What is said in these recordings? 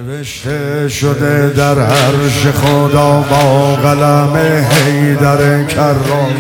نوشته شده در عرش خدا با قلم حیدر کرام.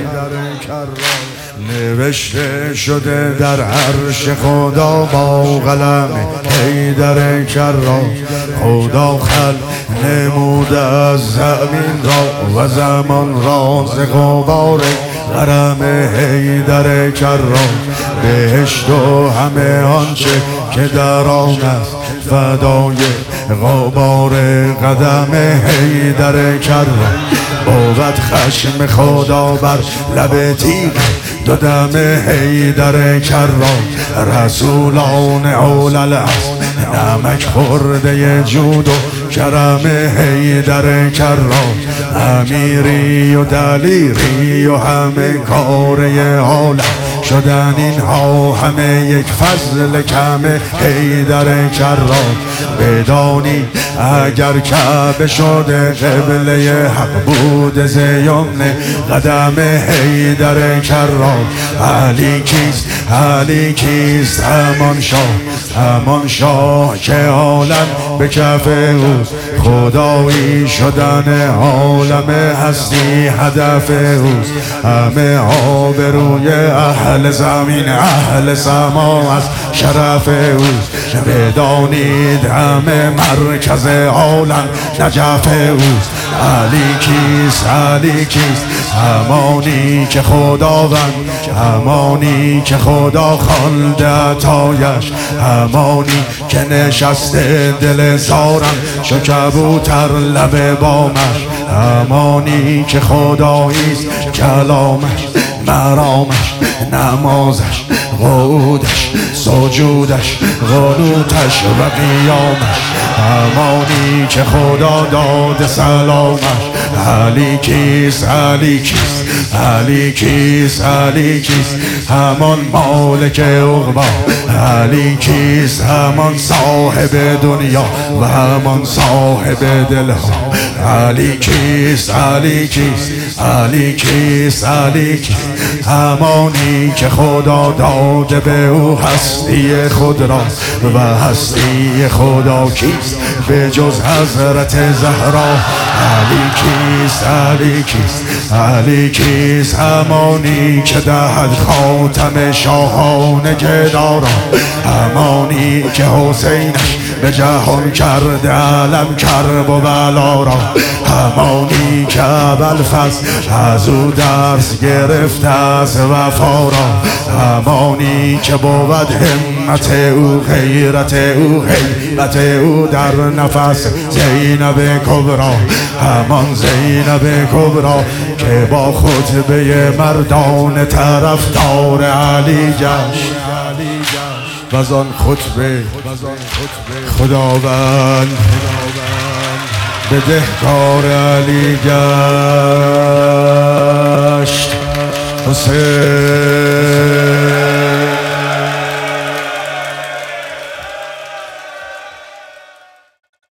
نوشته شده در عرش خدا با قلم حیدر کرام. خدا خلق نموده از زمین را و زمان را ز غبار قلم حیدر کرام. بهشت و همه آنچه که در آن است فدای غبار قدم حیدر کرام. بود خشم خدا بر لب تیغ دو دم حیدر کرام. رسولان اولل است نمک خورده جود و کرم حیدر کرام. امیری و دلیری و همه کاره عالم شدن اینها همه یک فضل کم حیدر کرام. بدانی اگر کعبه شده قبله حق بود ز یمن قدم حیدر کرام. علی کیست علی کیست همان شاه که عالم به کف اوست. خدایی شدن عالم هستی هدف اوست. همه آبروی اهل زمین اهل سما از شرف اوست. بدانید همه مرکز عالم نجف اوست. علی کیست علی کیست همانی که خداوند همانی که خدا خوانده عطایش. همانی که نشسته دل زارم شو کبوتر لب بامش. همانی که خداییست کلامش مرامش نمازش قعودش سجودش قنوتش و قیامش. همانی که خدا داد سلامش. علی کیست علی کیست علی کیست علی کیست همان مالک عقبی. علی کیست همان صاحب دنیا و همان صاحب دلها. علی کیست علی کیست علی کیست علی کیست همانی که خدا داده به او هستی خود را و هستی خدا کیست به جز حضرت زهرا. علی کیست علی کیست علی کیست همانی که دهد خاتم شاهان گداران. همانی که حسینش به جهان کرده علم کرب و بلا را. همانی که ابوالفضل از او درس گرفته از وفا را. همانی که بود همت او غیرت او هیبت او در نفس زینب کبرا. همان زینب کبرا که با خطبه مردان طرفدار علی گشت. و آن خطبه خداوند بدهکار علی گشت. حسین